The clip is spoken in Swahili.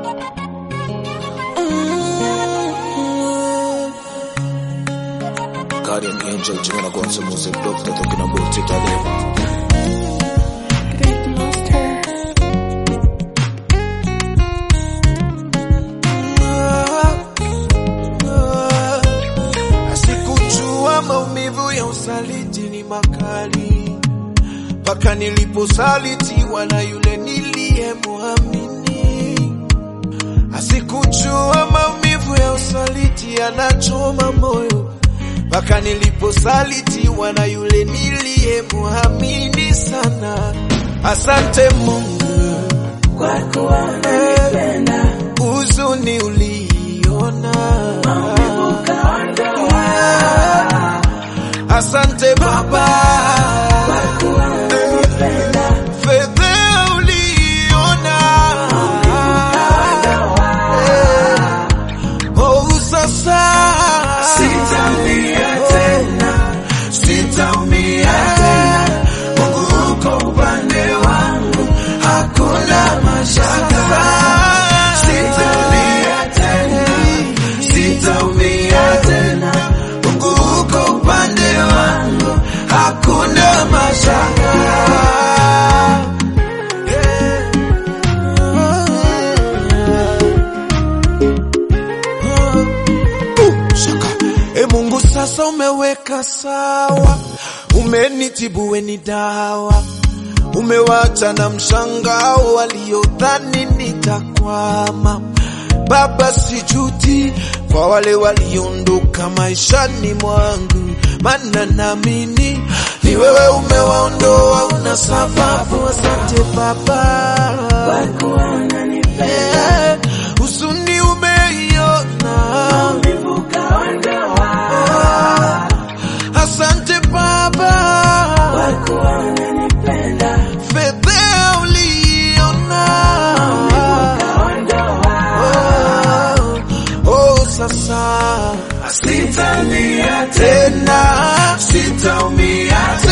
Guardian Angel, Jimena Gonzo Music Doctor, talking about it again. Great Master. Asikujua maumivu ya usaliti ni makali, mpaka niliposalitiwa na yule niliyemwamini. Asikujua maumivu ya usaliti yanachoma moyo, mpaka niliposalitiwa na yule niliyemwamini sana. Asante Mungu kwa kuwa unanipenda, huzuni uliona, maumivu kaondoa. Asante Baba kwa kuwa unanipenda, fedha uliona, oh sasa sitaumia tena, sitaumia tena. Mungu uko upande wangu, hakuna mashaka. Sitaumia tena, sitaumia tena. Mungu uko upande wangu, hakuna mashaka. E Mungu, sasa umeweka sawa, umenitibu we ni dawa, umewacha na mshangao waliodhani nitakwama. Baba, sijuti kwa wale waliondoka maishani mwangu, maana naamini ni wewe umewaondoa, una sababu. Asante Baba Kwa kuwa unanipenda, huzuni umeiona, maumivu kaondoa. asante Baba Kwa kuwa unanipenda, fedha uliona, kaondoa. oh sasa Sitaumia tena, sitaumia tena.